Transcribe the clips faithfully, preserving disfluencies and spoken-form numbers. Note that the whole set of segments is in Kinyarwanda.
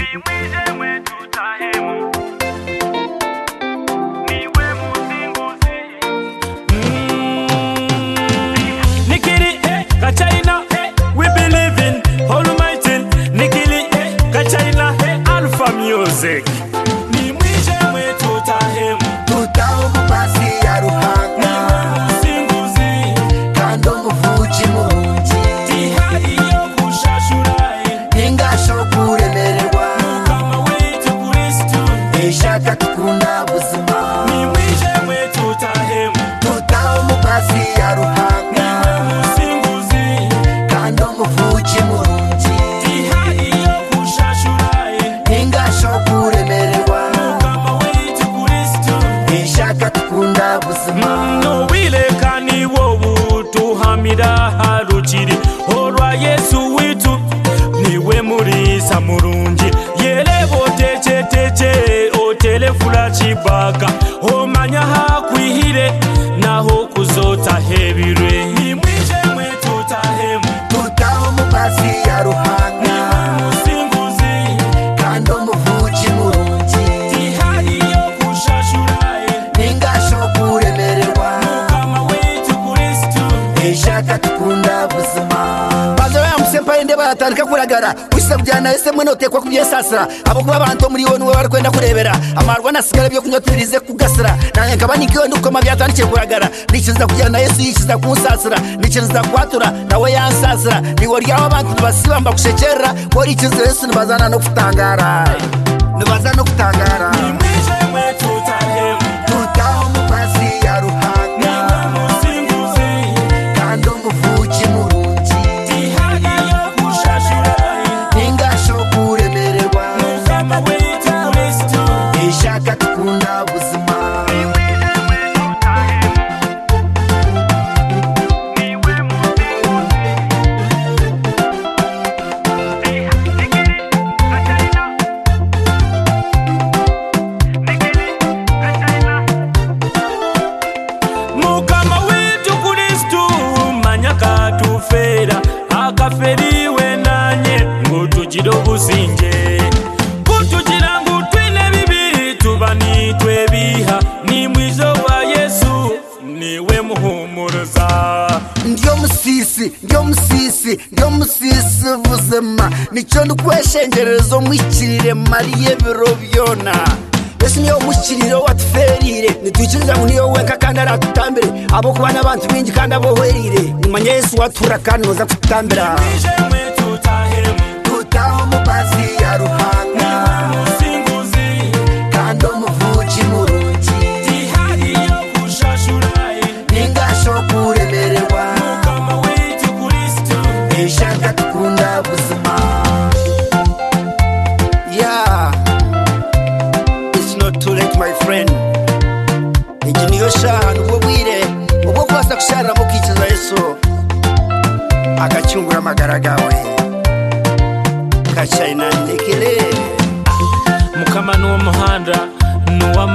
Music. Ni mwije mwetu tahemu Tutao mupasi ya ruhanga Musinguzi Kando mufuji murungi Tihari yo kushashuraye Ningasho kuremererwa Mukama wetu Kristu Ishaka tukunda buzima Ni mwije mwetu tahemu Tutao mupasi ya ruhanga Musinguzi Kando mufuji murungi Tihari yo kushashuraye Ningasho kuremererwa Mukama wetu Kristu Ishaka tukunda buzima Nowileka ni wobu tuhamira harukiri Olwa Yesu witu niwe murisa murungi Yerebo teche teche otelefula chibaka Omanya hakwihire naho kuzota hebirwe Ni mwije mwetu tahemu Tutao mupasi ya ruhanga Musinguzi Kando mufuji murungi Tihari yo kushashuraye Ningasho kuremererwa Mukama wetu Kristu Ishaka tukunda buzima Bazo ya msempa ende baratandika kuragara Wisa bujyana ese mwe notekwa kubyesasira abo kuba abantu muri wo niwe bari kwenda kurebera amarwa nasigara byo kunyotirize kugasira nanye nkabanikiwe ndukoma byatandikiye kuragara nikiza kujyana Yesu yikiza kunsasira nikiza kwatura nawe yansasira niwo ryaho abantu basiba mbakushekera bori ikiza Yesu nibazana no kutangara nibazana no kutangara Ni mwije mwetu tahemu Tutao mupasi ya ruhanga Musinguzi Kando mufuji murungi Tihari yo kushashuraye Ningasho kuremererwa Mukama wetu Kristu Ishaka tukunda buzima Mukama wetu Kristu manya katufera akaferiwe nanye ngutugire obusinge kutugira ngu twine bibiri tuba nitwe biha ni mwizo wa Yesu niwe muhumuruza Ndiyo musisi, ndiyo musisi, ndiyo musisi buzima Nicho nukweshengerezo mwikirire mariye biro byona Yesu niyo mwikiriro watuferire Nitwikiriza ngo niyo wenka kandi aratutambire Abo kubana abantu bingi kandi abohwerire Nimanye Yesu watura kandi noza kututambira mwije mwetu tahemu Tutao mupasi ya ruhanga Musinguzi Kando mufuji murungi Tihari yo kushashuraye Ningasho kuremererwa Mukama wetu Kristu Ishaka tukunda buzima Yeah It's not too late my friend Iki niyo shaha nubwo bwire ubwo kwasa kushara mukikiza Yesu Akacyungura amagara gawe Kachayina ndekere Mukama nuwo muhanda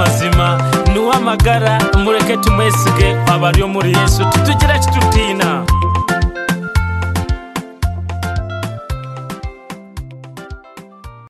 nuw'amazima nuw'amagara mureke tumwesige abari muri Yesu tutugira kitutina